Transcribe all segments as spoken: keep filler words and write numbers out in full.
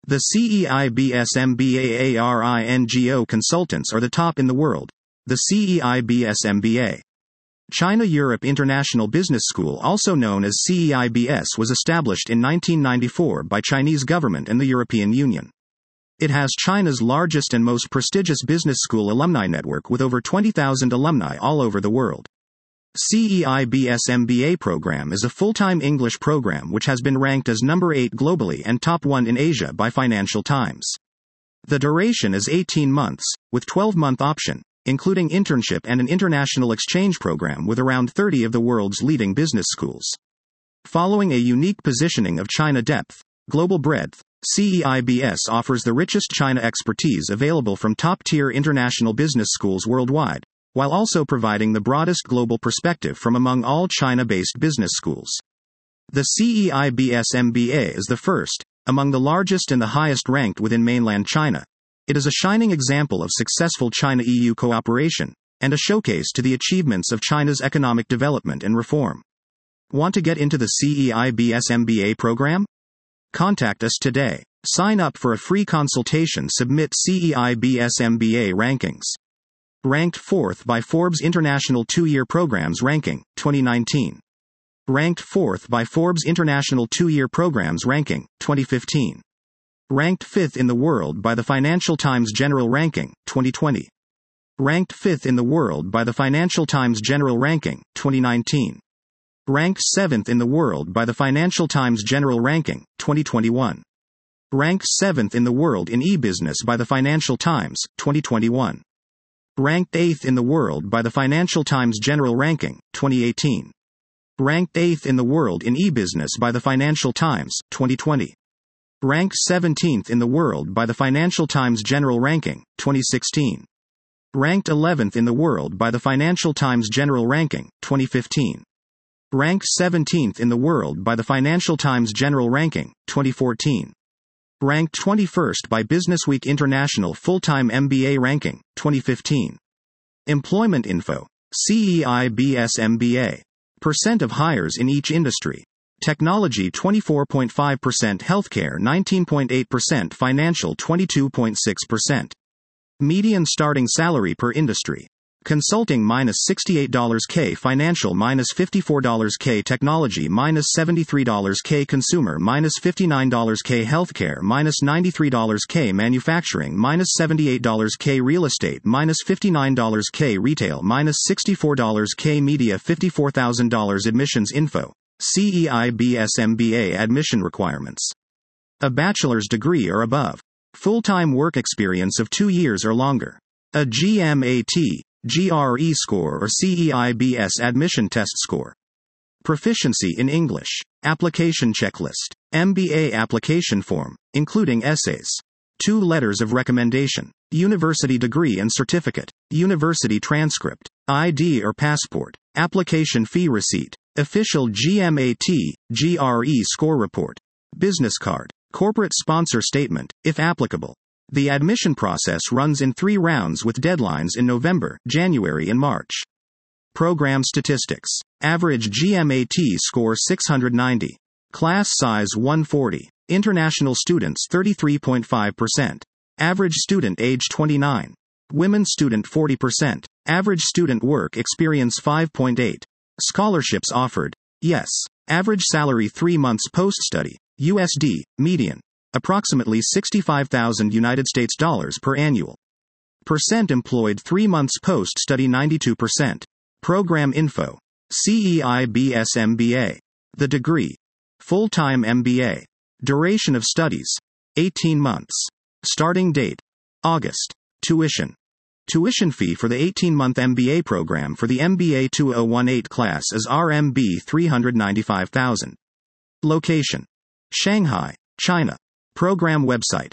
The C E I B S M B A A R I N G O consultants are the top in the world. The C E I B S M B A. China-Europe International Business School, also known as C E I B S, was established in nineteen ninety-four by Chinese government and the European Union. It has China's largest and most prestigious business school alumni network with over twenty thousand alumni all over the world. C E I B S M B A program is a full-time English program which has been ranked as number eight globally and top one in Asia by Financial Times. The duration is eighteen months, with twelve-month option, including internship and an international exchange program with around thirty of the world's leading business schools. Following a unique positioning of China depth, global breadth, C E I B S offers the richest China expertise available from top-tier international business schools worldwide, while also providing the broadest global perspective from among all China-based business schools. The C E I B S M B A is the first, among the largest and the highest ranked within mainland China. It is a shining example of successful China-E U cooperation, and a showcase to the achievements of China's economic development and reform. Want to get into the C E I B S M B A program? Contact us today. Sign up for a free consultation. Submit C E I B S M B A rankings. Ranked fourth by Forbes International Two-Year Programs Ranking, twenty nineteen. Ranked fourth by Forbes International Two-Year Programs Ranking, twenty fifteen. Ranked fifth in the world by the Financial Times General Ranking, twenty twenty. Ranked fifth in the world by the Financial Times General Ranking, twenty nineteen. Ranked seventh in the world by the Financial Times General Ranking, twenty twenty-one. Ranked seventh in the world in e-business by the Financial Times, twenty twenty-one. Ranked eighth in the world by the Financial Times General Ranking, twenty eighteen. Ranked eighth in the world in e-business by the Financial Times, twenty twenty. Ranked seventeenth in the world by the Financial Times General Ranking, twenty sixteen. Ranked eleventh in the world by the Financial Times General Ranking, twenty fifteen. Ranked seventeenth in the world by the Financial Times General Ranking, twenty fourteen. Ranked twenty-first by Businessweek International Full-Time M B A Ranking, twenty fifteen. Employment info. C E I B S M B A. Percent of hires in each industry. Technology twenty-four point five percent, healthcare nineteen point eight percent, financial twenty-two point six percent. Median starting salary per industry. Consulting minus sixty-eight dollars K, financial minus fifty-four dollars K, technology minus seventy-three dollars K, consumer minus fifty-nine dollars K, healthcare minus ninety-three dollars K, manufacturing minus seventy-eight dollars K, real estate minus fifty-nine dollars K, retail minus sixty-four dollars K, media fifty-four thousand dollars. Admissions info. C E I B S M B A admission requirements. A bachelor's degree or above. Full-time work experience of two years or longer. A G M A T, G R E score or C E I B S admission test score. Proficiency in English. Application checklist. M B A application form, including essays. Two letters of recommendation. University degree and certificate. University transcript. I D or passport. Application fee receipt. Official G M A T, G R E score report. Business card. Corporate sponsor statement, if applicable. The admission process runs in three rounds with deadlines in November, January and March. Program statistics. Average G M A T score six hundred ninety. Class size one hundred forty. International students thirty-three point five percent. Average student age twenty-nine. Women student forty percent. Average student work experience five point eight. Scholarships offered. Yes. Average salary three months post-study. U S D, median. Approximately sixty-five thousand United States dollars per annual. Percent employed three months post-study ninety-two percent. Program info. C E I B S M B A. The degree. Full-time M B A. Duration of studies. eighteen months. Starting date. August. Tuition. Tuition fee for the eighteen-month M B A program for the M B A two thousand eighteen class is R M B three hundred ninety-five thousand. Location. Shanghai, China. Program website.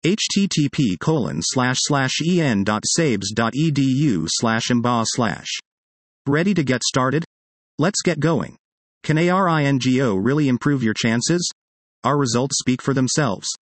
http colon slash slash en.sabes.edu slash mba slash. Ready to get started? Let's get going. Can ARINGO really improve your chances? Our results speak for themselves.